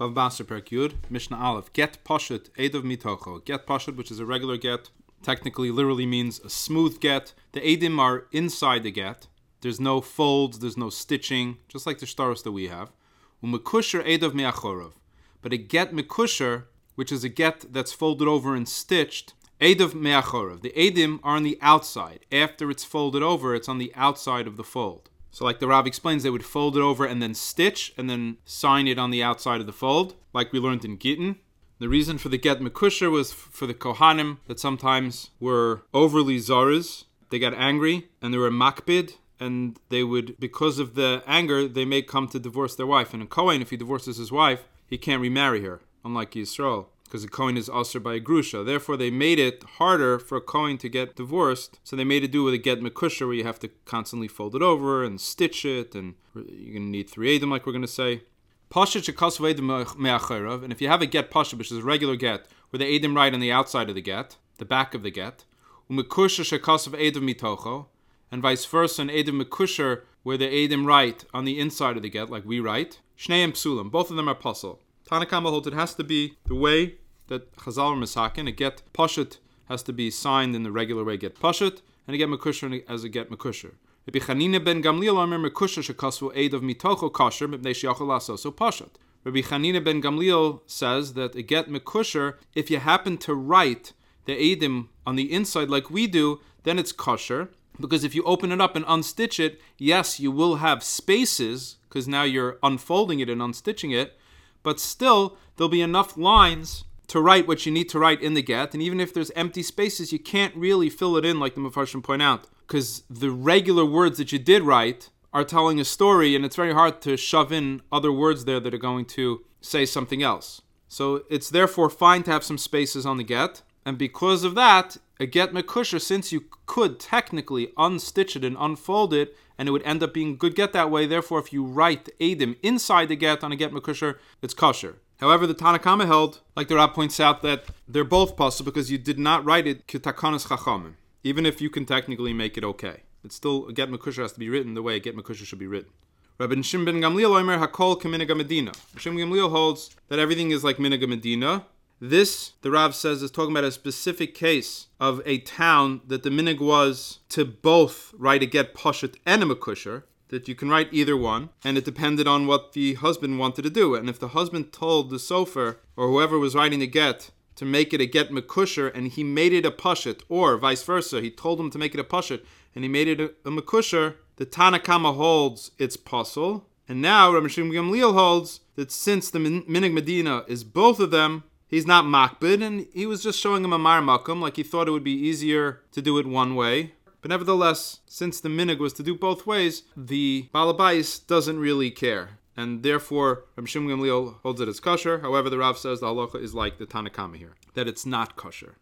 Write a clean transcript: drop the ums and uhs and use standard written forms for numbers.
Vav Basar Perek Yud, Mishnah Aleph. Get Pashut, Eidov Mitocho. Get Pashut, which is a regular get, technically literally means a smooth get. The Eidim are inside the get. There's no folds, there's no stitching, just like the shtaros that we have. Umekusher Eidov Me'achorov. But a get Mekusher, which is a get that's folded over and stitched, Eidov Me'achorov. The Eidim are on the outside. After it's folded over, it's on the outside of the fold. So like the Rav explains, they would fold it over and then stitch and then sign it on the outside of the fold, like we learned in Gittin. The reason for the get mekusher was for the Kohanim that sometimes were overly zaras. They got angry and they were makbid, and they would, because of the anger, they may come to divorce their wife. And a Kohen, if he divorces his wife, he can't remarry her, unlike Yisrael, because a Kohen is usher by a grusha. Therefore, they made it harder for a Kohen to get divorced, so they made it do with a get mekusher, where you have to constantly fold it over and stitch it, and you're going to need 3 edim, like we're going to say. Pashat shekasv edim me'acharav, and if you have a get pashat, which is a regular get, where the edim write on the outside of the get, the back of the get, umekusher shekasv edim mitocho, and vice versa, an edim mekusher, where the edim write on the inside of the get, like we write, shneim psulim, both of them are pasul. Tanna Kama holds it has to be the way that Chazal are misaken. A get pashut has to be signed in the regular way, get pashut, and a get mekusher as a get mekusher. Rabbi Chanina ben Gamliel omer mekusher shekasvu eid of mitocho kasher mipnei sheyachol lasoso pashut. Rabbi Chanina ben Gamliel says that a get mekusher, if you happen to write the eidim on the inside like we do, then it's kosher. Because if you open it up and unstitch it, yes, you will have spaces, because now you're unfolding it and unstitching it, but still, there'll be enough lines to write what you need to write in the get, and even if there's empty spaces, you can't really fill it in like the Mefarshim point out, because the regular words that you did write are telling a story, and it's very hard to shove in other words there that are going to say something else. So it's therefore fine to have some spaces on the get, and because of that, a get mekusher, since you could technically unstitch it and unfold it, and it would end up being good get that way, therefore if you write edim inside the get on a get mekusher, it's kosher. However, the Tanna Kama held, like the Rab points out, that they're both possible because you did not write it kitakanas chachamim, even if you can technically make it okay. It's still, a get mekusher has to be written the way a get mekusher should be written. Rabbi Shimon ben Gamliel omer hakol k'minhag Medina. Shimon ben Gamliel holds that everything is like minhag Medina. This, the Rav says, is talking about a specific case of a town that the minhag was to both write a get pashut and a mekusher, that you can write either one, and it depended on what the husband wanted to do. And if the husband told the sofer, or whoever was writing the get, to make it a get mekusher, and he made it a pashut, or vice versa, he told him to make it a pashut, and he made it a mekusher, the Tanna Kama holds it's pasul. And now Rabbi Shimon Gamliel holds that since the minhag Medina is both of them, he's not makbid, and he was just showing him a mar makom, like he thought it would be easier to do it one way. But nevertheless, since the minhag was to do both ways, the balabais doesn't really care. And therefore, Rabbi Shimon Gamliel holds it as kosher. However, the Rav says the halacha is like the Tanna Kama here, that it's not kosher.